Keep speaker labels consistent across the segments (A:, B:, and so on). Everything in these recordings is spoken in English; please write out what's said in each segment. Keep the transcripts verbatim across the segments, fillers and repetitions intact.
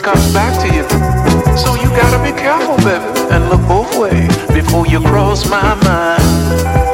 A: comes back to you. So you gotta be careful, baby, and look both ways before you cross my mind.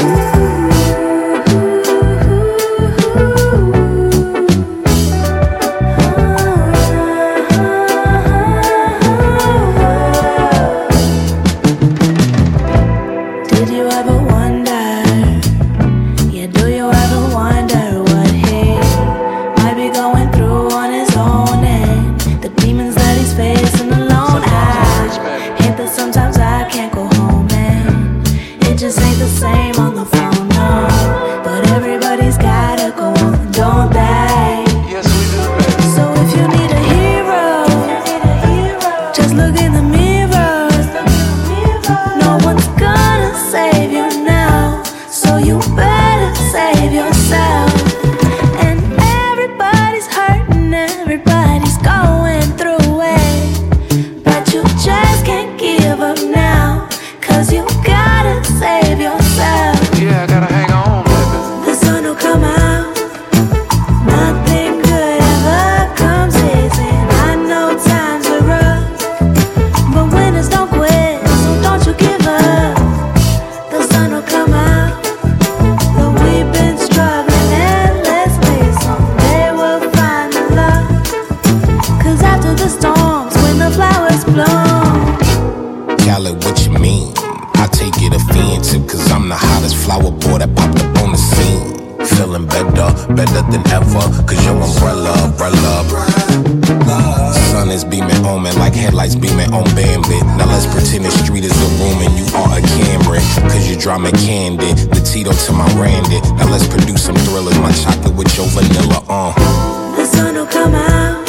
B: Better than ever, cause your umbrella, umbrella. Sun is beaming on me like headlights beaming on Bambit. Now let's pretend the street is the room and you are a Cameron. Cause your drama candid, the Tito to my Randy. Now let's produce some thrillers, my chocolate with your vanilla, uh.
C: The sun will come out.